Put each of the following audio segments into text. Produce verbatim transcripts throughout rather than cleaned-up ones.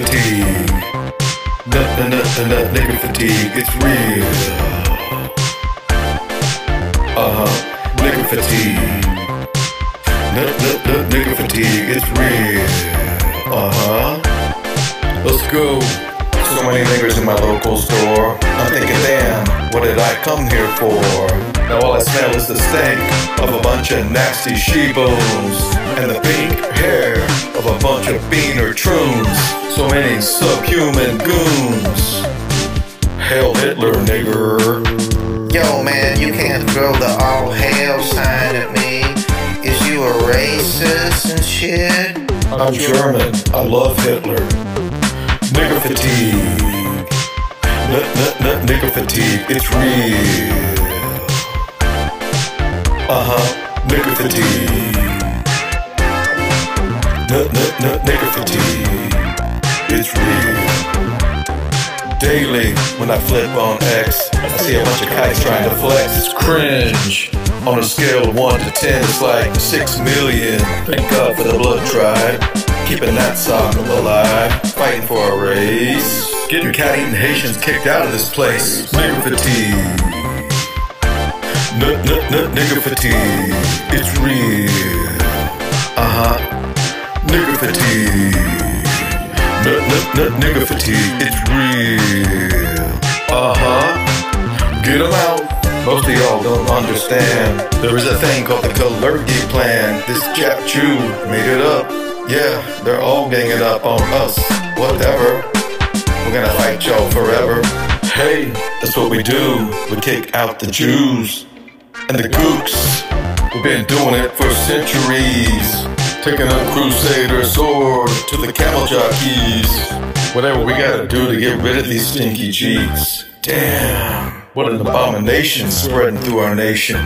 fatigue. Nut, nut, nut, nut, nigga fatigue. It's real. Uh-huh. Nigga fatigue. Nut, nut, nut, nigga fatigue. It's real. Uh-huh. Let's go. So many niggas in my local store. I'm thinking, damn, what did I come here for? Now all I smell is the stank of a bunch of nasty she-bones and the pink hair of a bunch of beaner troons. So many subhuman goons. Hail Hitler, nigger. Yo man, you can't throw the all hail sign at me. Is you a racist and shit? I'm German, I love Hitler. Nigger fatigue. Nut, nut, nut, nigger fatigue. It's real. Uh-huh. Nigger fatigue. Nut, nut, nut, nigger fatigue. It's real. Daily, when I flip on X, I see a bunch of kites trying to flex. It's cringe. On a scale of one to ten, it's like six million. Thank God for the blood tribe. Keeping that sock alive, fighting for a race. Getting cat-eating Haitians kicked out of this place. Nigger fatigue. Nut, nut, nut, nigger fatigue. It's real. Uh-huh. Nigger fatigue. Nut, nut, nut, nigger fatigue. It's real. Uh-huh. Get 'em out. Most of y'all don't understand. There is a thing called the Kalergi Plan. This Jap Jew made it up. Yeah, they're all ganging up on us. Whatever. We're gonna fight y'all forever. Hey, that's what we do. We kick out the Jews and the gooks. We've been doing it for centuries. Taking a crusader sword to the camel jockeys. Whatever we gotta do to get rid of these stinky Jeeps. Damn, what an abomination spreading through our nation.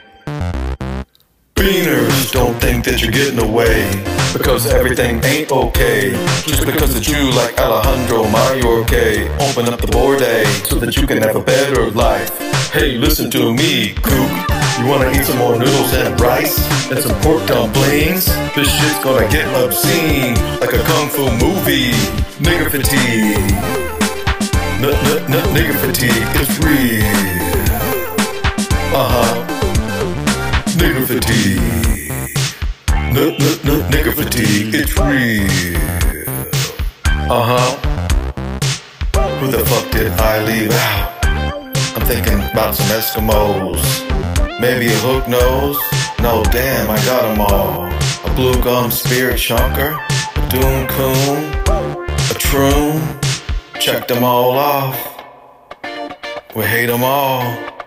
Beaners don't think that you're getting away because everything ain't okay. Just because a Jew like Alejandro Mayorkas open up the borde so that you can have a better life. Hey, listen to me, kook. You wanna eat some more noodles and rice and some pork dumplings? This shit's gonna get obscene like a kung fu movie. Nigger fatigue. Nut, nut, nut, nigger fatigue. It's real. Uh-huh. Nigger fatigue. Nut, nut, nut, nigger fatigue. It's real. Uh-huh. Who the fuck did I leave out? I'm thinking about some Eskimos. Maybe a hook nose? No, damn, I got 'em all. A blue gum spirit shunker, a doom coon, a troon. Checked them all off. We hate 'em all.